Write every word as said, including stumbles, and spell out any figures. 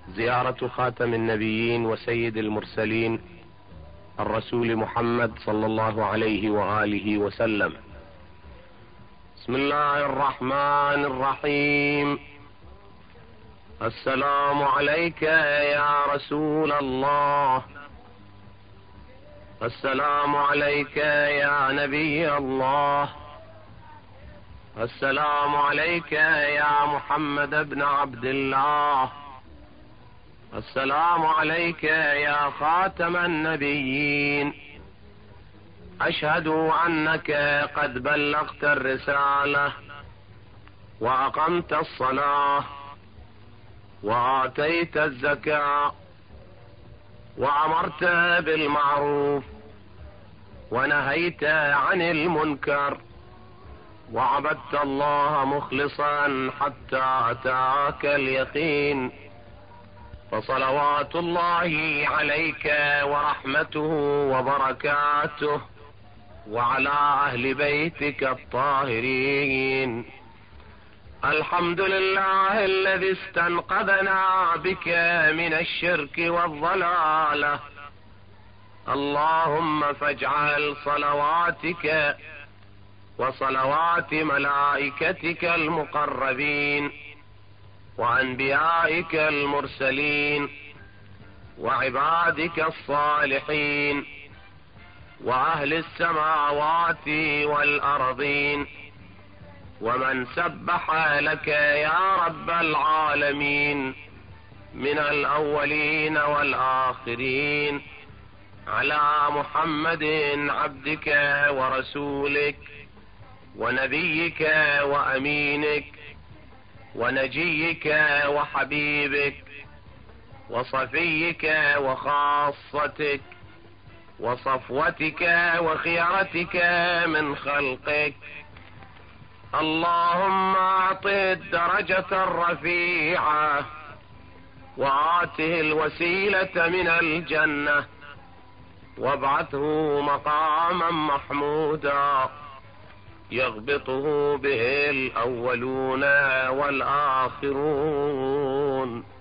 زيارة خاتم النبيين وسيد المرسلين الرسول محمد صلى الله عليه وآله وسلم. بسم الله الرحمن الرحيم. السلام عليك يا رسول الله، السلام عليك يا نبي الله، السلام عليك يا محمد بن عبد الله، السلام عليك يا خاتم النبيين. أشهد أنك قد بلغت الرسالة وأقمت الصلاة وآتيت الزكاة وأمرت بالمعروف ونهيت عن المنكر وعبدت الله مخلصا حتى أتاك اليقين، فصلوات الله عليك ورحمته وبركاته وعلى أهل بيتك الطاهرين. الحمد لله الذي استنقذنا بك من الشرك والضلالة. اللهم فاجعل صلواتك وصلوات ملائكتك المقربين وأنبيائك المرسلين وعبادك الصالحين وأهل السماوات والأرضين ومن سبح لك يا رب العالمين من الأولين والآخرين على محمد عبدك ورسولك ونبيك وأمينك ونجيك وحبيبك وصفيك وخاصتك وصفوتك وخيرتك من خلقك. اللهم أعطه الدرجة الرفيعة وآته الوسيلة من الجنة وابعثه مقاما محمودا يغبطه به الأولون والآخرون.